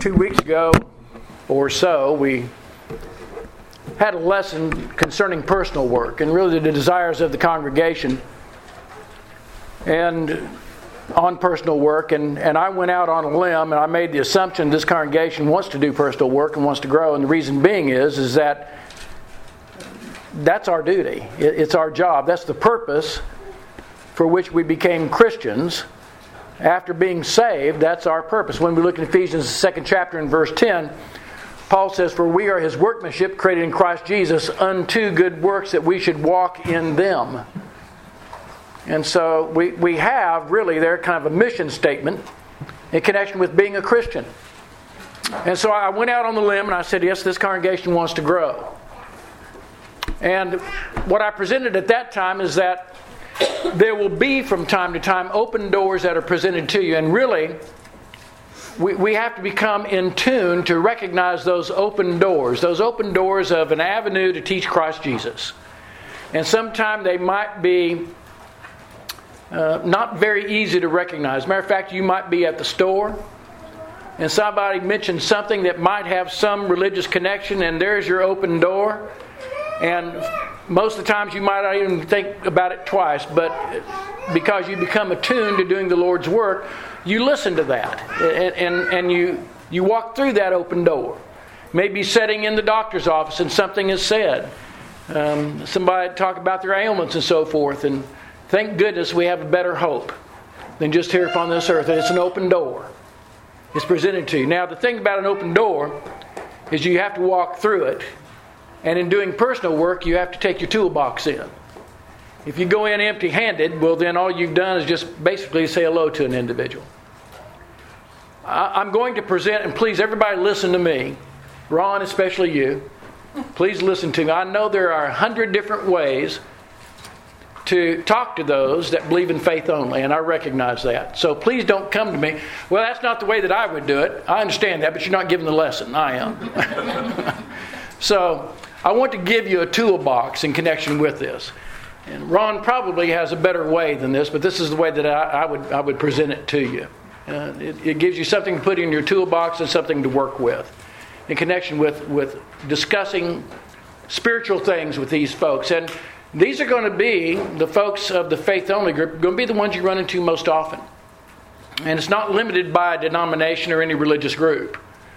2 weeks ago or so, we had a lesson concerning personal work and really the desires of the congregation and on personal work. And I went out on a limb and I made the assumption this congregation wants to do personal work and wants to grow. And the reason being is that that's our duty. It's our job. That's the purpose for which we became Christians. After being saved, that's our purpose. When we look in Ephesians, the 2nd chapter in verse 10, Paul says, "For we are His workmanship, created in Christ Jesus, unto good works that we should walk in them." And so we have really there kind of a mission statement in connection with being a Christian. And so I went out on the limb and I said, yes, this congregation wants to grow. And what I presented at that time is that there will be from time to time open doors that are presented to you. And really, we have to become in tune to recognize those open doors of an avenue to teach Christ Jesus. And sometimes they might be not very easy to recognize. Matter of fact, you might be at the store and somebody mentions something that might have some religious connection, and there's your open door. And most of the times you might not even think about it twice, but because you become attuned to doing the Lord's work, you listen to that and you walk through that open door. Maybe sitting in the doctor's office and something is said. Somebody talk about their ailments and so forth, and thank goodness we have a better hope than just here upon this earth. And it's an open door. It's presented to you. Now, the thing about an open door is you have to walk through it. And in doing personal work, you have to take your toolbox in. If you go in empty-handed, well, then all you've done is just basically say hello to an individual. I'm going to present, and please, everybody listen to me. Ron, especially you. Please listen to me. I know there are 100 different ways to talk to those that believe in faith only, and I recognize that. So please don't come to me, well, that's not the way that I would do it. I understand that, but you're not giving the lesson. I am. So I want to give you a toolbox in connection with this. And Ron probably has a better way than this, but this is the way that I would present it to you. It gives you something to put in your toolbox and something to work with in connection with discussing spiritual things with these folks. And these are going to be the folks of the faith only group, going to be the ones you run into most often. And it's not limited by a denomination or any religious group.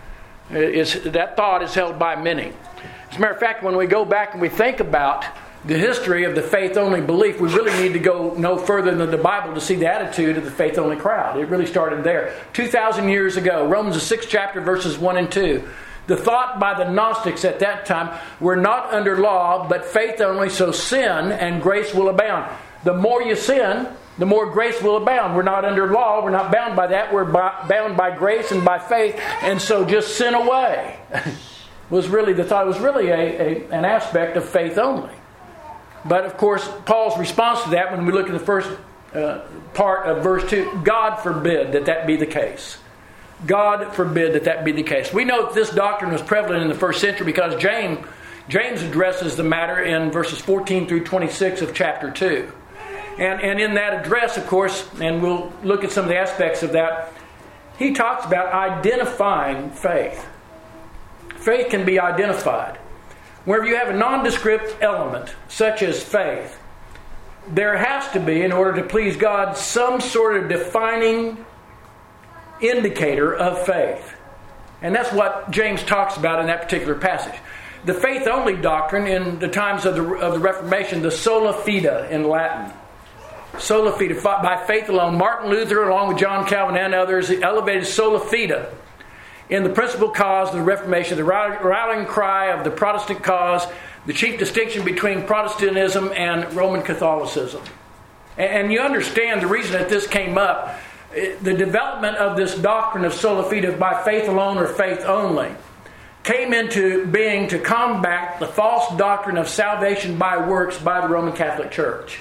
That thought is held by many. As a matter of fact, when we go back and we think about the history of the faith-only belief, we really need to go no further than the Bible to see the attitude of the faith-only crowd. It really started there. 2,000 years ago, Romans the 6th chapter, verses 1 and 2. The thought by the Gnostics at that time, we're not under law, but faith only, so sin and grace will abound. The more you sin, the more grace will abound. We're not under law. We're not bound by that. We're bound by grace and by faith. And so just sin away was really the thought. It was really an aspect of faith only. But of course, Paul's response to that, when we look at the first part of verse 2, God forbid that be the case. God forbid that be the case. We know that this doctrine was prevalent in the first century because James addresses the matter in verses 14 through 26 of chapter 2. And in that address, of course, and we'll look at some of the aspects of that, he talks about identifying faith. Faith can be identified. Wherever you have a nondescript element, such as faith, there has to be, in order to please God, some sort of defining indicator of faith. And that's what James talks about in that particular passage. The faith-only doctrine in the times of the Reformation, the sola fide in Latin. Sola fide, by faith alone. Martin Luther, along with John Calvin and others, elevated sola fide in the principal cause of the Reformation, the rallying cry of the Protestant cause, the chief distinction between Protestantism and Roman Catholicism. And you understand the reason that this came up. The development of this doctrine of sola fide, by faith alone or faith only, came into being to combat the false doctrine of salvation by works by the Roman Catholic Church.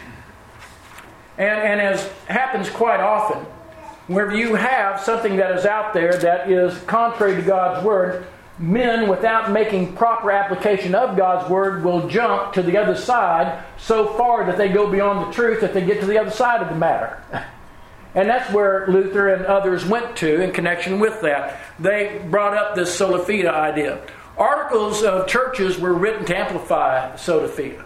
And as happens quite often, wherever you have something that is out there that is contrary to God's Word, men, without making proper application of God's Word, will jump to the other side so far that they go beyond the truth that they get to the other side of the matter. And that's where Luther and others went to in connection with that. They brought up this sola fide idea. Articles of churches were written to amplify sola fide.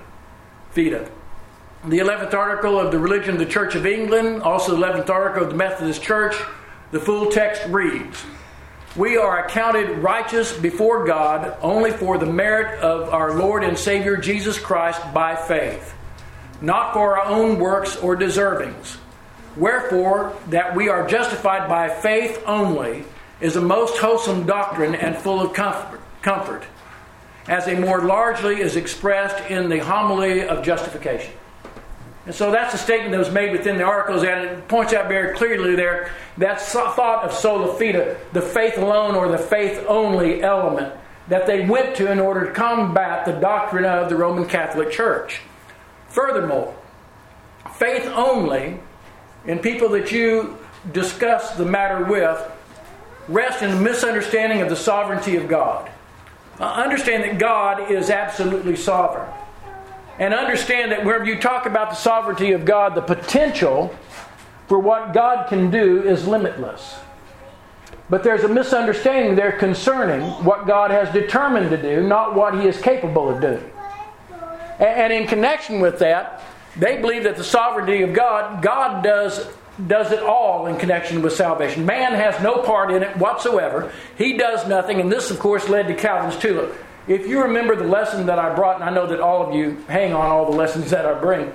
The 11th article of the Religion of the Church of England, also the 11th article of the Methodist Church, the full text reads, "We are accounted righteous before God only for the merit of our Lord and Savior Jesus Christ by faith, not for our own works or deservings. Wherefore, that we are justified by faith only is a most wholesome doctrine and full of comfort, as a more largely is expressed in the homily of justification." And so that's a statement that was made within the articles, and it points out very clearly there that thought of sola fide, the faith alone or the faith only element that they went to in order to combat the doctrine of the Roman Catholic Church. Furthermore, faith only in people that you discuss the matter with rest in a misunderstanding of the sovereignty of God. Understand that God is absolutely sovereign. And understand that whenever you talk about the sovereignty of God, the potential for what God can do is limitless. But there's a misunderstanding there concerning what God has determined to do, not what He is capable of doing. And in connection with that, they believe that the sovereignty of God does it all in connection with salvation. Man has no part in it whatsoever. He does nothing, and this, of course, led to Calvin's tulip. If you remember the lesson that I brought, and I know that all of you hang on all the lessons that I bring,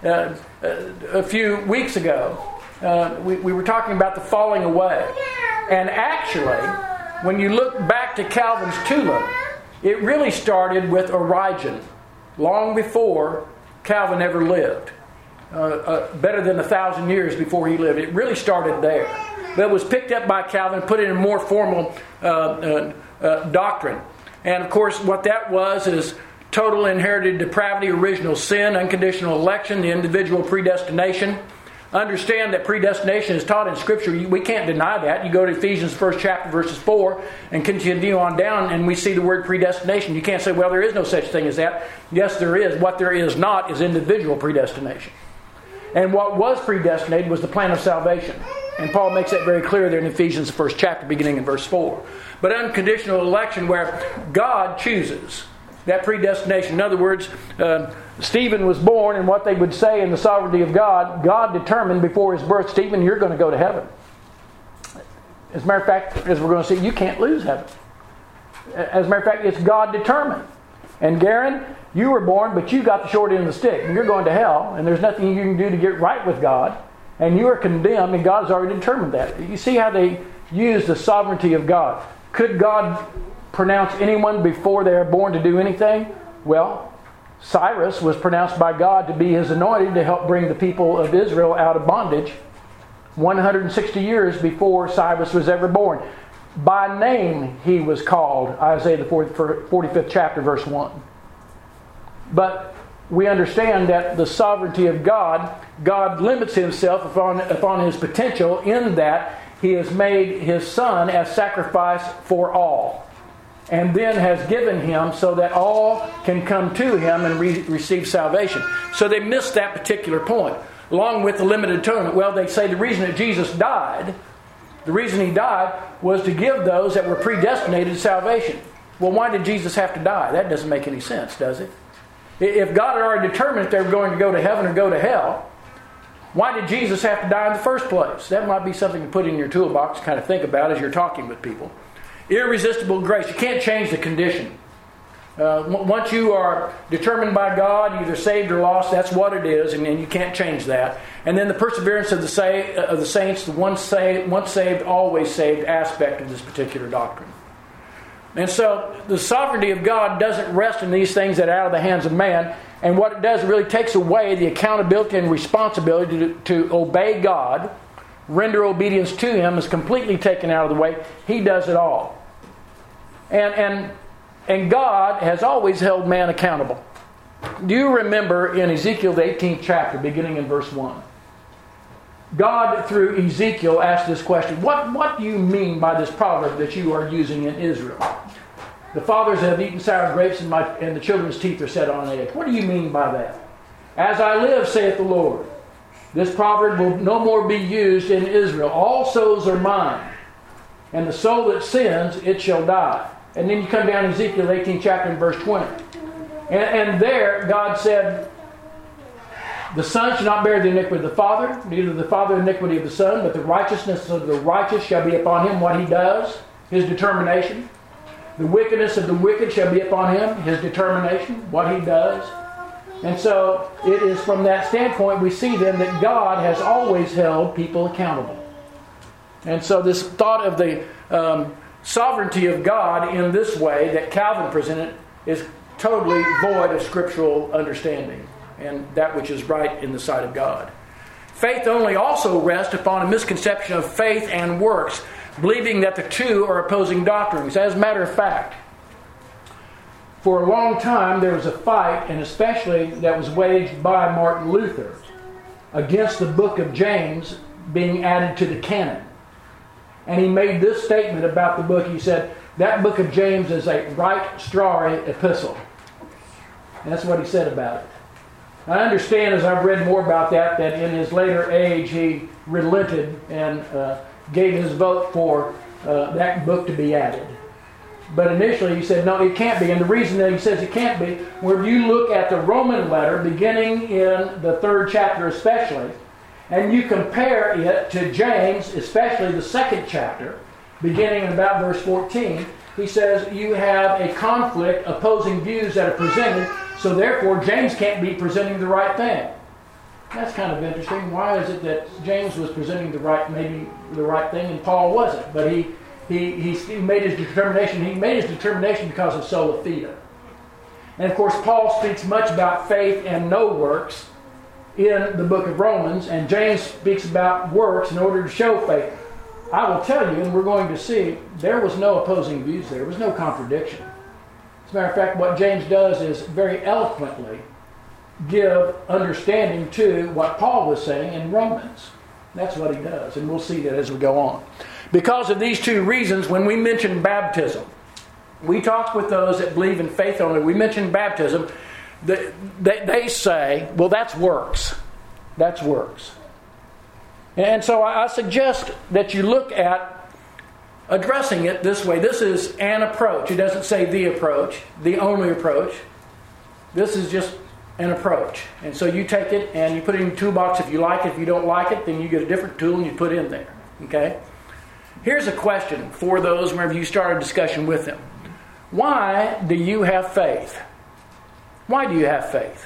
a few weeks ago, we were talking about the falling away. And actually, when you look back to Calvin's tulip, it really started with Origen, long before Calvin ever lived. Better than 1,000 years before he lived. It really started there. That was picked up by Calvin, put in a more formal doctrine. And of course, what that was is total inherited depravity, original sin, unconditional election, the individual predestination. Understand that predestination is taught in Scripture. We can't deny that. You go to Ephesians 1st chapter, verses 4, and continue on down, and we see the word predestination. You can't say, well, there is no such thing as that. Yes, there is. What there is not is individual predestination. And what was predestinated was the plan of salvation. And Paul makes that very clear there in Ephesians, the 1st chapter, beginning in verse 4. But unconditional election, where God chooses that predestination. In other words, Stephen was born, and what they would say in the sovereignty of God, God determined before his birth, Stephen, you're going to go to heaven. As a matter of fact, as we're going to see, you can't lose heaven. As a matter of fact, it's God determined. And Garen, you were born, but you got the short end of the stick. And you're going to hell, and there's nothing you can do to get right with God. And you are condemned, and God has already determined that. You see how they use the sovereignty of God. Could God pronounce anyone before they are born to do anything? Well, Cyrus was pronounced by God to be His anointed to help bring the people of Israel out of bondage 160 years before Cyrus was ever born. By name he was called, Isaiah the 45th chapter, verse 1. But we understand that the sovereignty of God limits Himself upon His potential in that He has made His Son as sacrifice for all. And then has given Him so that all can come to Him and receive salvation. So they missed that particular point. Along with the limited atonement. Well, they say the reason that Jesus died, the reason He died was to give those that were predestinated to salvation. Well, why did Jesus have to die? That doesn't make any sense, does it? If God had already determined if they were going to go to heaven or go to hell, why did Jesus have to die in the first place? That might be something to put in your toolbox to kind of think about as you're talking with people. Irresistible grace. You can't change the condition. Once you are determined by God, either saved or lost, that's what it is, and you can't change that. And then the perseverance of the saints, the once saved, always saved aspect of this particular doctrine. And so the sovereignty of God doesn't rest in these things that are out of the hands of man. And what it does, it really takes away the accountability and responsibility to obey God, render obedience to Him is completely taken out of the way. He does it all. And God has always held man accountable. Do you remember in Ezekiel the 18th chapter, beginning in verse 1? God, through Ezekiel, asked this question. What do you mean by this proverb that you are using in Israel? The fathers have eaten sour grapes and the children's teeth are set on edge. What do you mean by that? As I live, saith the Lord, This proverb will no more be used in Israel. All souls are mine, and the soul that sins, it shall die. And then you come down to Ezekiel 18th chapter and verse 20. And there God said, the Son shall not bear the iniquity of the Father, neither the Father the iniquity of the Son, but the righteousness of the righteous shall be upon him, what he does, his determination. The wickedness of the wicked shall be upon him, his determination, what he does. And so it is from that standpoint we see then that God has always held people accountable. And so this thought of the sovereignty of God in this way that Calvin presented is totally void of scriptural understanding and that which is right in the sight of God. Faith only also rests upon a misconception of faith and works, believing that the two are opposing doctrines. As a matter of fact, for a long time there was a fight, and especially that was waged by Martin Luther, against the book of James being added to the canon. And he made this statement about the book. He said, that book of James is a right strawy epistle. And that's what he said about it. I understand, as I've read more about that in his later age he relented and gave his vote for that book to be added. But initially he said, no, it can't be. And the reason that he says it can't be, where you look at the Roman letter, beginning in the 3rd chapter especially, and you compare it to James, especially the 2nd chapter, beginning in about verse 14, he says you have a conflict, opposing views that are presented, so therefore James can't be presenting the right thing. That's kind of interesting. Why is it that James was presenting maybe the right thing and Paul wasn't? But he made his determination. He made his determination because of sola fide. And of course Paul speaks much about faith and no works in the book of Romans, and James speaks about works in order to show faith. I will tell you, and we're going to see, there was no opposing views there. There was no contradiction. As a matter of fact, what James does is very eloquently give understanding to what Paul was saying in Romans. That's what he does, and we'll see that as we go on. Because of these two reasons, when we mention baptism, we talk with those that believe in faith only. We mention baptism. They say, well, that's works. That's works. And so I suggest that you look at addressing it this way. This is an approach. It doesn't say the approach, the only approach. This is just an approach. And so you take it and you put it in your toolbox if you like it. If you don't like it, then you get a different tool and you put it in there. Okay? Here's a question for those whenever you start a discussion with them. Why do you have faith? Why do you have faith?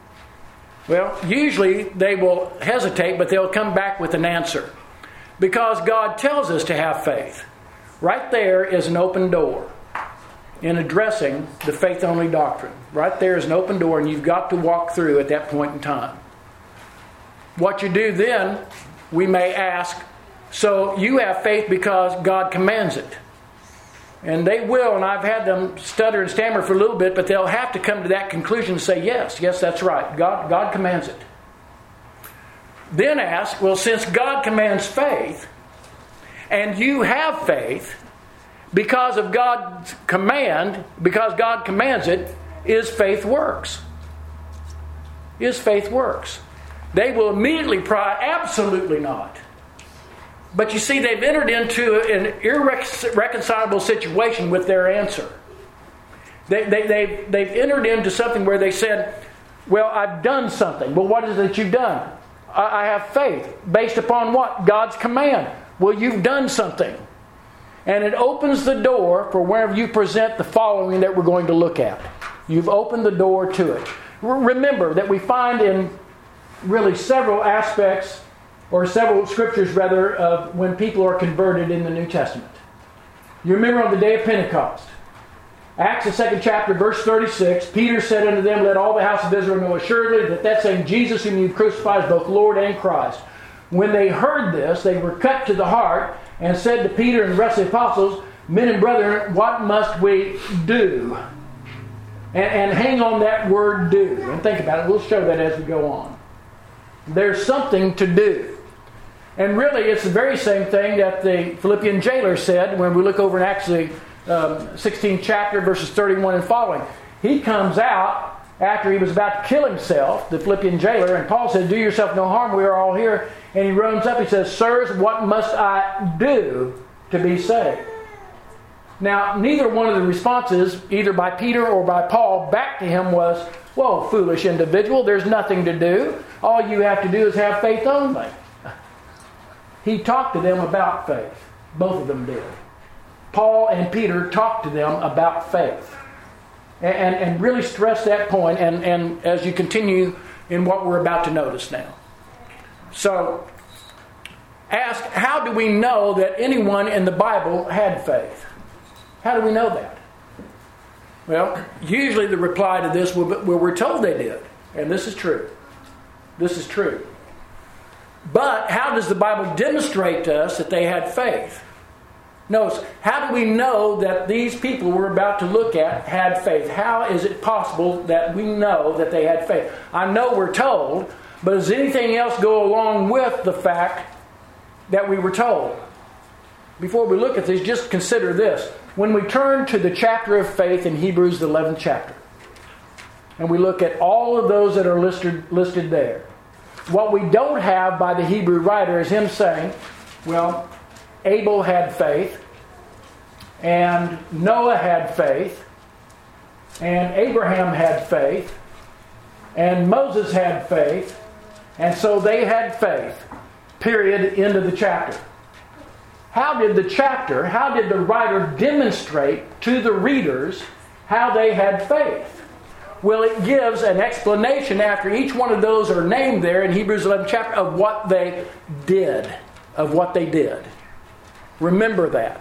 Well, usually they will hesitate, but they'll come back with an answer. Because God tells us to have faith. Right there is an open door in addressing the faith-only doctrine. Right there is an open door, and you've got to walk through at that point in time. What you do then, we may ask, so you have faith because God commands it. And they will, and I've had them stutter and stammer for a little bit, but they'll have to come to that conclusion and say, yes, that's right. God commands it. Then ask, well, since God commands faith, and you have faith, because of God's command, because God commands it, is faith works? Is faith works? They will immediately cry, absolutely not. But you see, they've entered into an irreconcilable situation with their answer. They've entered into something where they said, well, I've done something. Well, what is it that you've done? I have faith. Based upon what? God's command. Well, you've done something. And it opens the door for wherever you present the following that we're going to look at. You've opened the door to it. Remember that we find in really several aspects, or several scriptures rather, of when people are converted in the New Testament. You remember on the day of Pentecost, Acts the 2nd chapter, verse 36, Peter said unto them, let all the house of Israel know assuredly that same Jesus whom you crucified is both Lord and Christ. When they heard this, they were cut to the heart and said to Peter and the rest of the apostles, men and brethren, what must we do? And hang on that word do. And think about it. We'll show that as we go on. There's something to do. And really, it's the very same thing that the Philippian jailer said when we look over in Acts the 16th chapter, verses 31 and following. He comes out after he was about to kill himself, the Philippian jailer, and Paul says, do yourself no harm, we are all here. And he runs up, he says, sirs, what must I do to be saved? Now, neither one of the responses, either by Peter or by Paul, back to him was, whoa, foolish individual, there's nothing to do. All you have to do is have faith only. He talked to them about faith. Both of them did. Paul and Peter talked to them about faith. And really stress that point, and as you continue in what we're about to notice now. So, ask, how do we know that anyone in the Bible had faith? How do we know that? Well, usually the reply to this will be, well, we're told they did. And this is true. This is true. But how does the Bible demonstrate to us that they had faith? Notice, how do we know that these people we're about to look at had faith? How is it possible that we know that they had faith? I know we're told, but does anything else go along with the fact that we were told? Before we look at this, just consider this. When we turn to the chapter of faith in Hebrews, the 11th chapter, and we look at all of those that are listed there, what we don't have by the Hebrew writer is him saying, well, Abel had faith, and Noah had faith, and Abraham had faith, and Moses had faith, and so they had faith. Period. End of the chapter. How did the writer demonstrate to the readers how they had faith? Well, it gives an explanation after each one of those are named there in Hebrews 11 chapter of what they did. Remember that.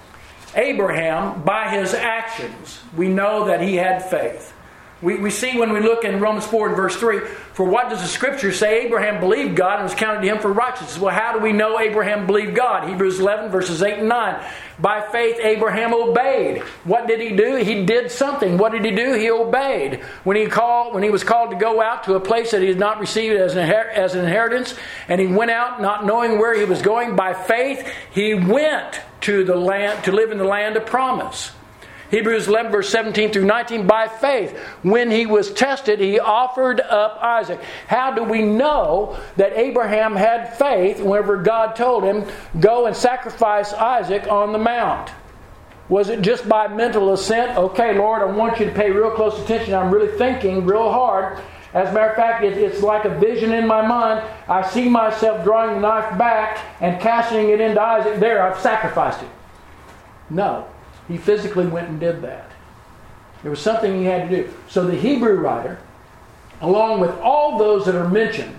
Abraham, by his actions, we know that he had faith. We see when we look in Romans 4 and verse 3, for what does the Scripture say? Abraham believed God and was counted to him for righteousness. Well, how do we know Abraham believed God? Hebrews 11 verses 8 and 9. By faith Abraham obeyed. What did he do? He did something. What did he do? He obeyed. When he was called to go out to a place that he had not received as an inheritance, and he went out not knowing where he was going, by faith he went to the land to live in the land of promise. Hebrews 11 verse 17 through 19, by faith, when he was tested, he offered up Isaac. How do we know that Abraham had faith whenever God told him, go and sacrifice Isaac on the mount? Was it just by mental assent? Okay, Lord, I want you to pay real close attention. I'm really thinking real hard. As a matter of fact, it's like a vision in my mind. I see myself drawing the knife back and casting it into Isaac. There, I've sacrificed it. No. He physically went and did that. There was something he had to do. So the Hebrew writer, along with all those that are mentioned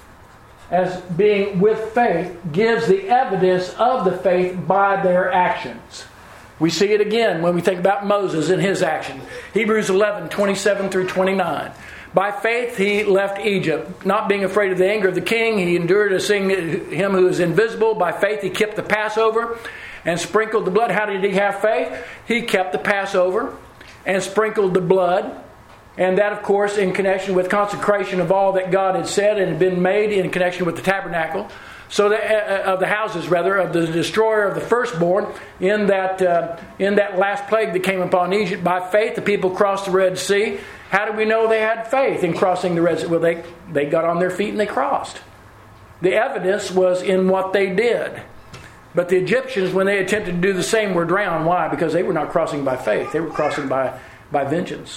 as being with faith, gives the evidence of the faith by their actions. We see it again when we think about Moses and his action. Hebrews 11, 27 through 29. By faith he left Egypt, not being afraid of the anger of the king. He endured to see him who is invisible. By faith he kept the Passover and sprinkled the blood. How did he have faith? He kept the Passover and sprinkled the blood. And that, of course, in connection with consecration of all that God had said and had been made in connection with the tabernacle. So that, of the houses, rather, of the destroyer of the firstborn in that last plague that came upon Egypt. By faith, the people crossed the Red Sea. How do we know they had faith in crossing the Red Sea? Well, they got on their feet and they crossed. The evidence was in what they did. But the Egyptians, when they attempted to do the same, were drowned. Why? Because they were not crossing by faith. They were crossing by vengeance.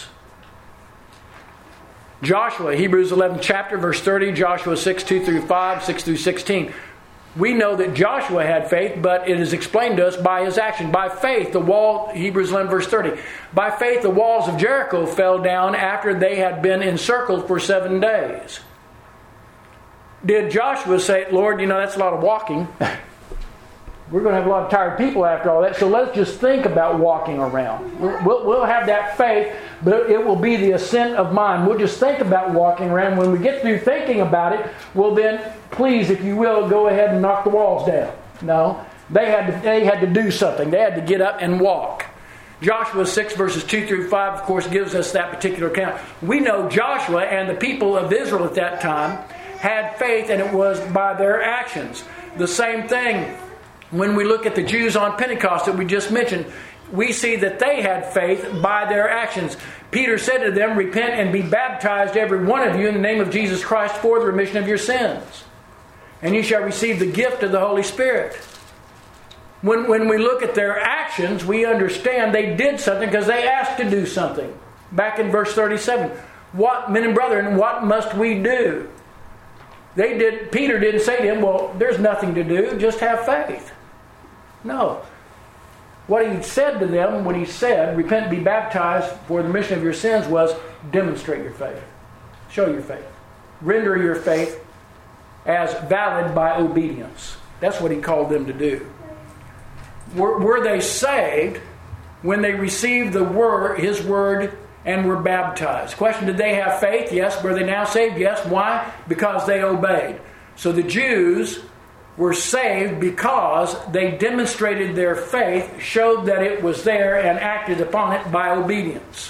Joshua, Hebrews 11 chapter, verse 30, Joshua 6, 2 through 5, 6 through 16. We know that Joshua had faith, but it is explained to us by his action. By faith, the wall, Hebrews 11 verse 30. By faith, the walls of Jericho fell down after they had been encircled for 7 days. Did Joshua say, Lord, that's a lot of walking. We're going to have a lot of tired people after all that, so let's just think about walking around. We'll have that faith, but it will be the assent of mind. We'll just think about walking around. When we get through thinking about it, well then, please, if you will, go ahead and knock the walls down. No, they had to do something. They had to get up and walk. Joshua 6 verses 2 through 5, of course, gives us that particular account. We know Joshua and the people of Israel at that time had faith, and it was by their actions. The same thing when we look at the Jews on Pentecost that we just mentioned. we see that they had faith by their actions. Peter said to them, repent and be baptized every one of you in the name of Jesus Christ for the remission of your sins. And you shall receive the gift of the Holy Spirit. When we look at their actions, we understand they did something because they asked to do something. Back in verse 37, what, men and brethren, what must we do? Peter didn't say to him, well, there's nothing to do, just have faith. No. What he said to them when he said, repent and be baptized for the remission of your sins, was demonstrate your faith. Show your faith. Render your faith as valid by obedience. That's what he called them to do. Were they saved when they received His word and were baptized? Question, did they have faith? Yes. Were they now saved? Yes. Why? Because they obeyed. So the Jews were saved because they demonstrated their faith, showed that it was there, and acted upon it by obedience.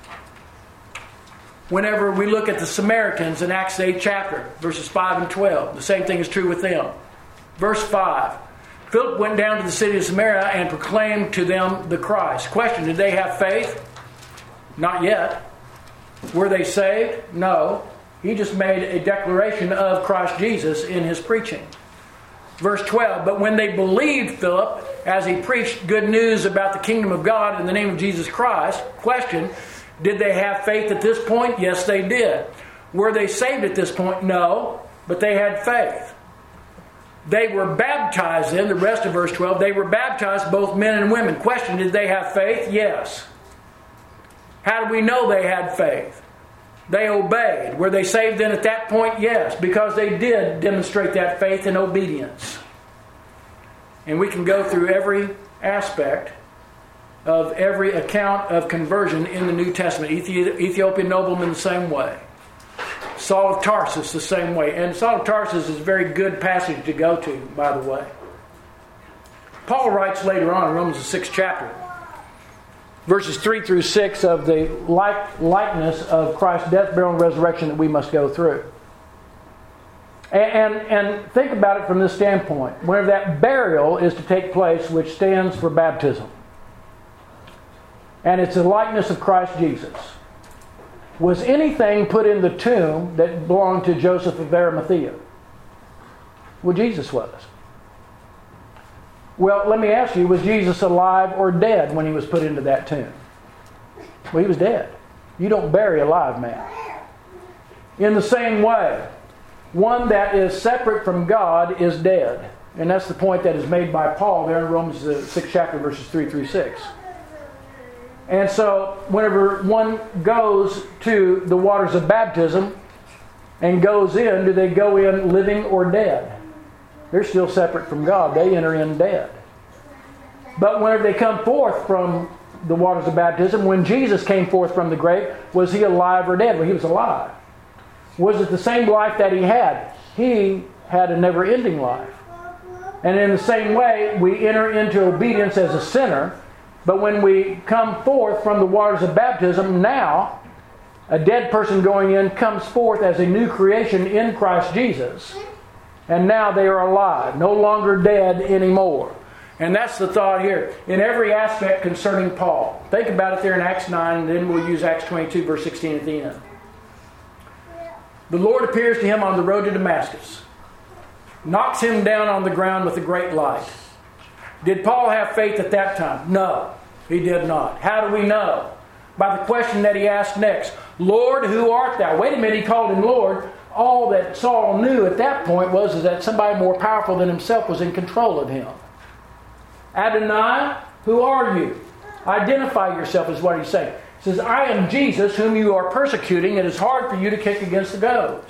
Whenever we look at the Samaritans in Acts 8 chapter, verses 5 and 12, the same thing is true with them. Verse 5, Philip went down to the city of Samaria and proclaimed to them the Christ. Question, did they have faith? Not yet. Were they saved? No. He just made a declaration of Christ Jesus in his preaching. Verse 12, but when they believed Philip as he preached good news about the kingdom of God in the name of Jesus Christ, question, did they have faith at this point? Yes, they did. Were they saved at this point? No, but they had faith. They were baptized in, the rest of verse 12, they were baptized, both men and women. Question, did they have faith? Yes. How do we know they had faith? They obeyed. Were they saved then at that point? Yes, because they did demonstrate that faith and obedience. And we can go through every aspect of every account of conversion in the New Testament. Ethiopian nobleman the same way. Saul of Tarsus the same way. And Saul of Tarsus is a very good passage to go to, by the way. Paul writes later on in Romans the 6th chapter, verses 3 through 6, of the likeness of Christ's death, burial, and resurrection that we must go through. And think about it from this standpoint. Whenever that burial is to take place, which stands for baptism, and it's a likeness of Christ Jesus, was anything put in the tomb that belonged to Joseph of Arimathea? Well, Jesus was. Well, let me ask you, was Jesus alive or dead when he was put into that tomb? Well, he was dead. You don't bury a live man. In the same way, one that is separate from God is dead. And that's the point that is made by Paul there in Romans the 6th chapter, verses 3 through 6. And so, whenever one goes to the waters of baptism and goes in, do they go in living or dead? They're still separate from God. They enter in dead. But whenever they come forth from the waters of baptism, when Jesus came forth from the grave, was he alive or dead? Well, he was alive. Was it the same life that he had? He had a never-ending life. And in the same way, we enter into obedience as a sinner. But when we come forth from the waters of baptism, now a dead person going in comes forth as a new creation in Christ Jesus. And now they are alive, no longer dead anymore. And that's the thought here. In every aspect concerning Paul. Think about it there in Acts 9, and then we'll use Acts 22, verse 16 at the end. The Lord appears to him on the road to Damascus. Knocks him down on the ground with a great light. Did Paul have faith at that time? No, he did not. How do we know? By the question that he asked next. Lord, who art thou? Wait a minute, he called him Lord. All that Saul knew at that point was that somebody more powerful than himself was in control of him. Adonai, who are you? Identify yourself is what he's saying. He says, I am Jesus whom you are persecuting. It is hard for you to kick against the goads.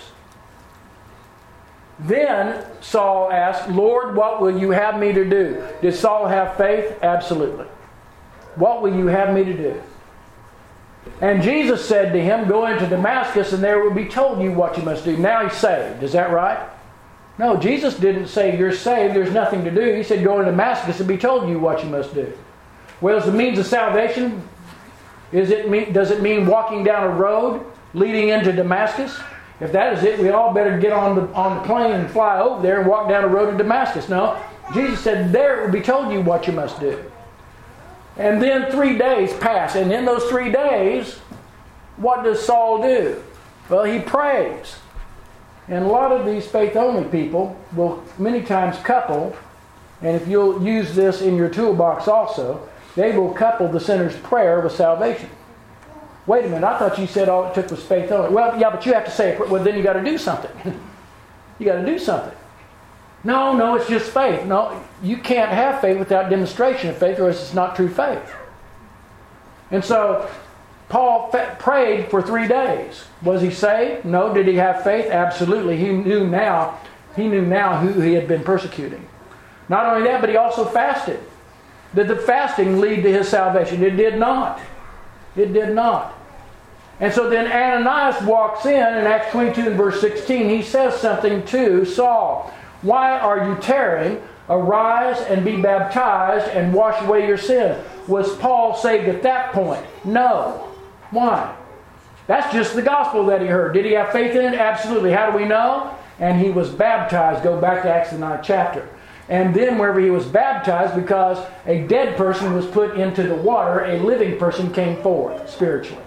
Then Saul asked, Lord, what will you have me to do? Did Saul have faith? Absolutely. What will you have me to do? And Jesus said to him, go into Damascus and there will be told you what you must do. Now he's saved. Is that right? No, Jesus didn't say you're saved, there's nothing to do. He said go into Damascus and be told you what you must do. Well, is the means of salvation, does it mean walking down a road leading into Damascus? If that is it, we all better get on the plane and fly over there and walk down the road to Damascus. No, Jesus said there it will be told you what you must do. And then 3 days pass. And in those 3 days, what does Saul do? Well, he prays. And a lot of these faith-only people will many times couple, and if you'll use this in your toolbox also, they will couple the sinner's prayer with salvation. Wait a minute, I thought you said all it took was faith only. Well, yeah, but you have to say it. Well, then you got to do something. You got to do something. No, it's just faith. No, you can't have faith without demonstration of faith, or else it's not true faith. And so, Paul prayed for 3 days. Was he saved? No. Did he have faith? Absolutely. He knew now who he had been persecuting. Not only that, but he also fasted. Did the fasting lead to his salvation? It did not. It did not. And so then Ananias walks in Acts 22 and verse 16. He says something to Saul. Why are you tarrying? Arise and be baptized and wash away your sin. Was Paul saved at that point? No. Why? That's just the gospel that he heard. Did he have faith in it? Absolutely. How do we know? And he was baptized. Go back to Acts the 9th chapter. And then wherever he was baptized, because a dead person was put into the water, a living person came forth spiritually.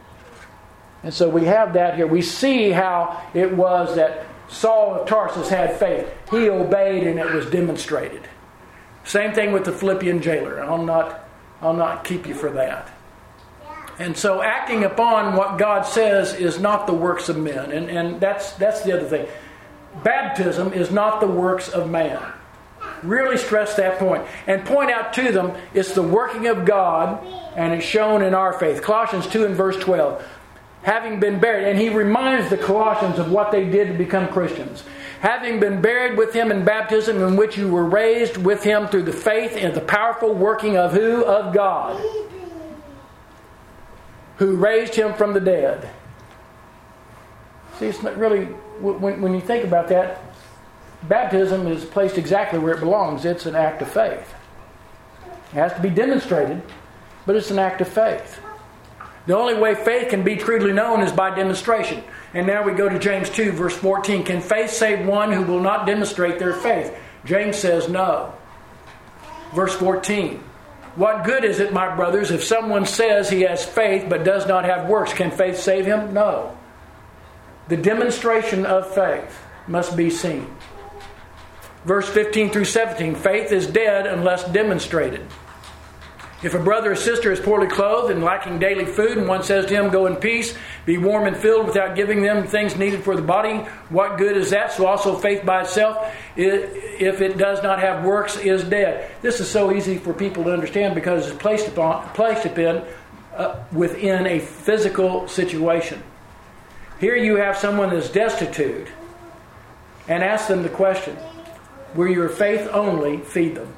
And so we have that here. We see how it was that Saul of Tarsus had faith. He obeyed and it was demonstrated. Same thing with the Philippian jailer. I'll not keep you for that. And so acting upon what God says is not the works of men. And that's the other thing. Baptism is not the works of man. Really stress that point. And point out to them it's the working of God, and it's shown in our faith. Colossians 2 and verse 12. Having been buried, and he reminds the Colossians of what they did to become Christians. Having been buried with him in baptism, in which you were raised with him through the faith in the powerful working of who? Of God, who raised him from the dead. See, it's not really, when you think about that, baptism is placed exactly where it belongs. It's an act of faith. It has to be demonstrated, but it's an act of faith. The only way faith can be truly known is by demonstration. And now we go to James 2, verse 14. Can faith save one who will not demonstrate their faith? James says no. Verse 14. What good is it, my brothers, if someone says he has faith but does not have works? Can faith save him? No. The demonstration of faith must be seen. Verse 15 through 17. Faith is dead unless demonstrated. If a brother or sister is poorly clothed and lacking daily food, and one says to him, go in peace, be warm and filled, without giving them things needed for the body, what good is that? So also faith by itself, if it does not have works, is dead. This is so easy for people to understand because it's placed within a physical situation. Here you have someone that's destitute, and ask them the question, will your faith only feed them?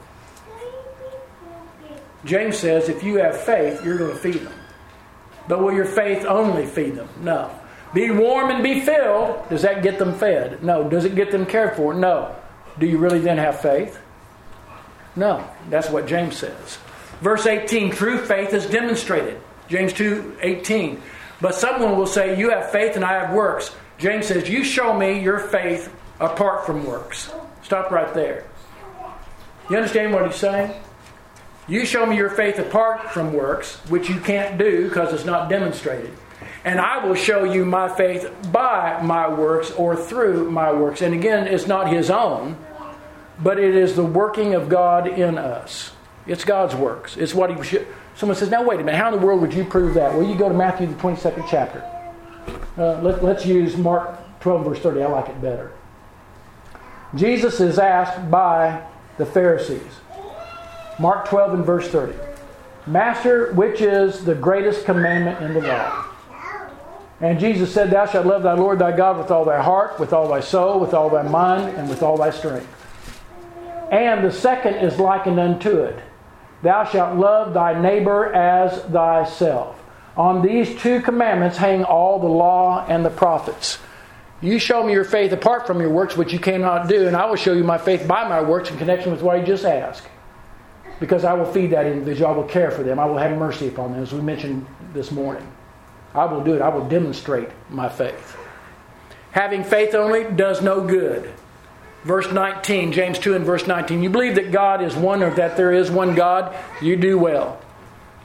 James says if you have faith, you're going to feed them. But will your faith only feed them? No. Be warm and be filled. Does that get them fed? No. Does it get them cared for? No. Do you really then have faith? No. That's what James says. Verse 18, true faith is demonstrated. James 2:18. But someone will say, you have faith and I have works. James says, you show me your faith apart from works. Stop right there. You understand what he's saying? You show me your faith apart from works, which you can't do because it's not demonstrated. And I will show you my faith by my works or through my works. And again, it's not his own, but it is the working of God in us. It's God's works. It's what he should. Someone says, now wait a minute, how in the world would you prove that? Well, you go to Matthew the 22nd chapter. Let's use Mark 12 verse 30. I like it better. Jesus is asked by the Pharisees. Mark 12 and verse 30. Master, which is the greatest commandment in the law? And Jesus said, thou shalt love thy Lord thy God with all thy heart, with all thy soul, with all thy mind, and with all thy strength. And the second is likened unto it. Thou shalt love thy neighbor as thyself. On these two commandments hang all the law and the prophets. You show me your faith apart from your works, which you cannot do, and I will show you my faith by my works in connection with what you just asked. Because I will feed that individual. I will care for them. I will have mercy upon them, as we mentioned this morning. I will do it. I will demonstrate my faith. Having faith only does no good. Verse 19, James 2 and verse 19. You believe that God is one, or that there is one God, you do well.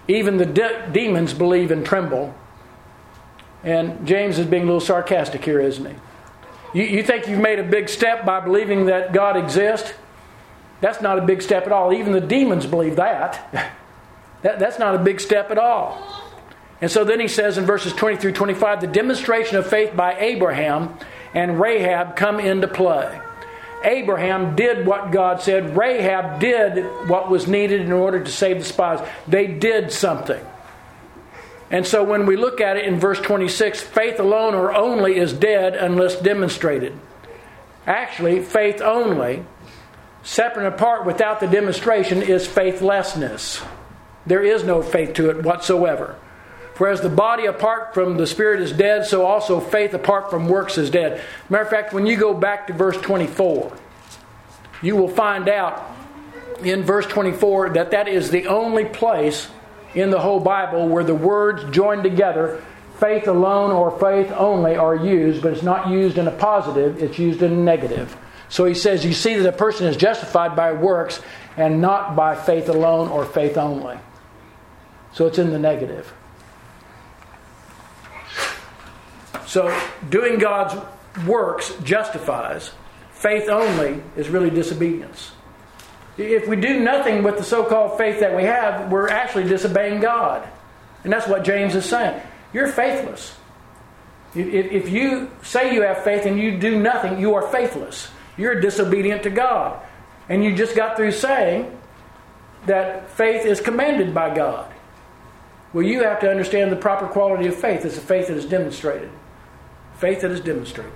even the demons believe and tremble. And James is being a little sarcastic here, isn't he? You think you've made a big step by believing that God exists? That's not a big step at all. Even the demons believe that. That's not a big step at all. And so then he says in verses 20 through 25, the demonstration of faith by Abraham and Rahab come into play. Abraham did what God said. Rahab did what was needed in order to save the spies. They did something. And so when we look at it in verse 26, faith alone or only is dead unless demonstrated. Actually, faith only, separate and apart without the demonstration, is faithlessness. There is no faith to it whatsoever. For as the body apart from the spirit is dead, so also faith apart from works is dead. Matter of fact, when you go back to verse 24, you will find out in verse 24 that is the only place in the whole Bible where the words joined together, faith alone or faith only, are used, but it's not used in a positive, it's used in a negative. So he says, you see that a person is justified by works and not by faith alone or faith only. So it's in the negative. So doing God's works justifies. Faith only is really disobedience. If we do nothing with the so-called faith that we have, we're actually disobeying God. And that's what James is saying. You're faithless. If you say you have faith and you do nothing, you are faithless. You're disobedient to God. And you just got through saying that faith is commanded by God. Well, you have to understand the proper quality of faith. It's a faith that is demonstrated. Faith that is demonstrated.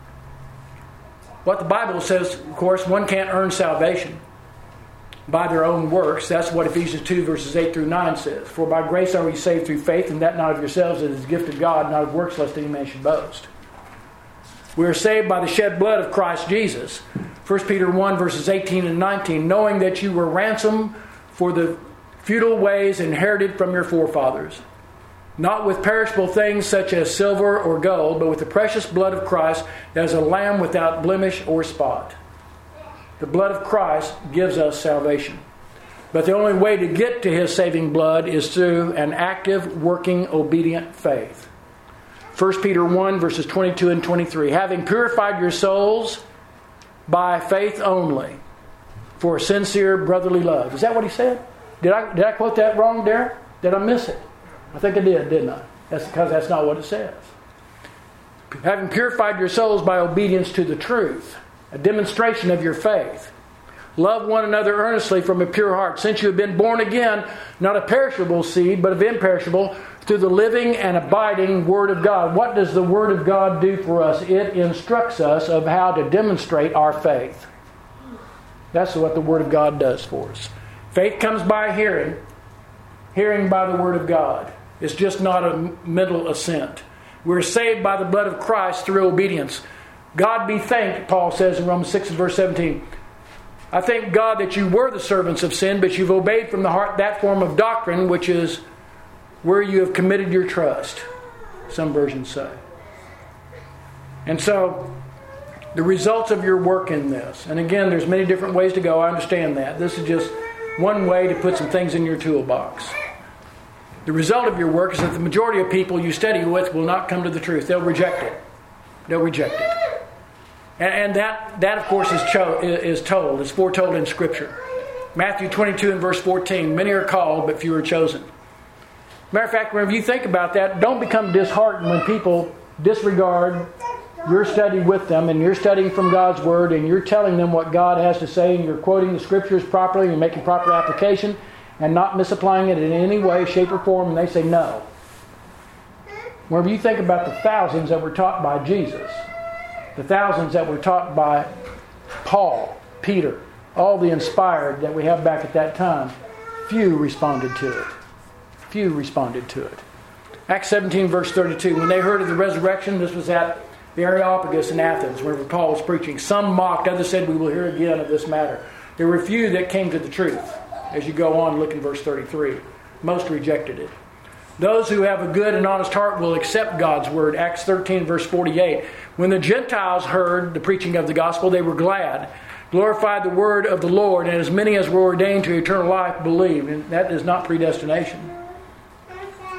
What the Bible says, of course, one can't earn salvation by their own works. That's what Ephesians 2 verses 8 through 9 says. For by grace are we saved through faith, and that not of yourselves, it is a gift of God, not of works, lest any man should boast. We are saved by the shed blood of Christ Jesus. 1 Peter 1 verses 18 and 19, knowing that you were ransomed for the futile ways inherited from your forefathers, not with perishable things such as silver or gold, but with the precious blood of Christ, as a lamb without blemish or spot. The blood of Christ gives us salvation. But the only way to get to His saving blood is through an active, working, obedient faith. 1 Peter 1 verses 22 and 23, having purified your souls by faith only, for sincere brotherly love. Is that what he said? Did I quote that wrong, Darren? Did I miss it? I think I did, didn't I? That's because that's not what it says. Having purified your souls by obedience to the truth, a demonstration of your faith. Love one another earnestly from a pure heart, since you have been born again, not of perishable seed, but of imperishable, through the living and abiding Word of God. What does the Word of God do for us? It instructs us of how to demonstrate our faith. That's what the Word of God does for us. Faith comes by hearing, hearing by the Word of God. It's just not a mental assent. We're saved by the blood of Christ through obedience. God be thanked, Paul says in Romans 6 and verse 17. I thank God that you were the servants of sin, but you've obeyed from the heart that form of doctrine which is where you have committed your trust, some versions say. And so, the results of your work in this, and again, there's many different ways to go, I understand that. This is just one way to put some things in your toolbox. The result of your work is that the majority of people you study with will not come to the truth. They'll reject it. They'll reject it. And that of course, is told, is foretold in Scripture. Matthew 22 and verse 14, many are called, but few are chosen. Matter of fact, whenever you think about that, don't become disheartened when people disregard your study with them, and you're studying from God's Word, and you're telling them what God has to say, and you're quoting the Scriptures properly, and making proper application, and not misapplying it in any way, shape, or form, and they say no. Whenever you think about the thousands that were taught by Jesus, the thousands that were taught by Paul, Peter, all the inspired that we have back at that time, few responded to it. Few responded to it. Acts 17 verse 32, when they heard of the resurrection, this was at the Areopagus in Athens, wherever Paul was preaching. Some mocked, others said, we will hear again of this matter. There were few that came to the truth. As you go on, look in verse 33. Most rejected it. Those who have a good and honest heart will accept God's word. Acts 13 verse 48. When the Gentiles heard the preaching of the gospel, they were glad, glorified the word of the Lord, and as many as were ordained to eternal life believed. And that is not predestination.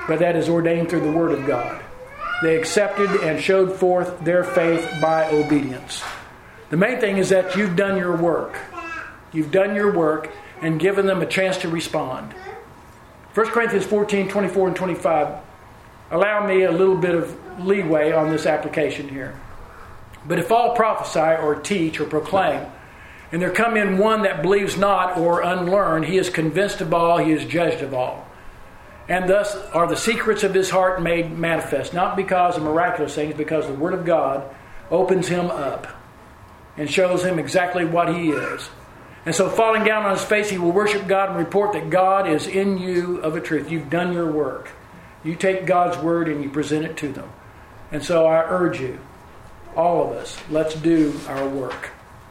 but that is ordained through the Word of God. They accepted and showed forth their faith by obedience. The main thing is that you've done your work. You've done your work and given them a chance to respond. 1 Corinthians 14, 24 and 25 allow me a little bit of leeway on this application here. But if all prophesy or teach or proclaim, and there come in one that believes not or unlearned, he is convinced of all, he is judged of all. And thus are the secrets of his heart made manifest, not because of miraculous things, because the Word of God opens him up and shows him exactly what he is. And so falling down on his face, he will worship God and report that God is in you of a truth. You've done your work. You take God's Word and you present it to them. And so I urge you, all of us, let's do our work.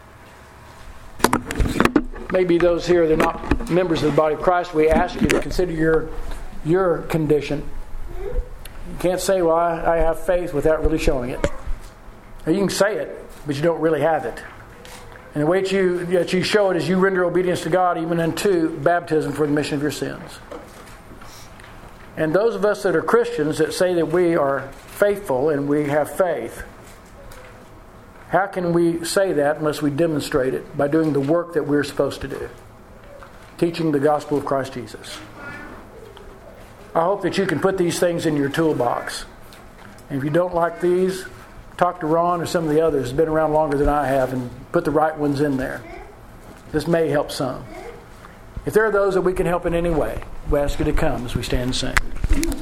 Maybe those here that are not members of the body of Christ, we ask you to consider your condition. You can't say, well, I have faith without really showing it. Or you can say it, but you don't really have it. And the way that you show it is you render obedience to God even unto baptism for the remission of your sins. And those of us that are Christians that say that we are faithful and we have faith, how can we say that unless we demonstrate it by doing the work that we're supposed to do? Teaching the gospel of Christ Jesus. I hope that you can put these things in your toolbox. And if you don't like these, talk to Ron or some of the others who've been around longer than I have and put the right ones in there. This may help some. If there are those that we can help in any way, we ask you to come as we stand and sing.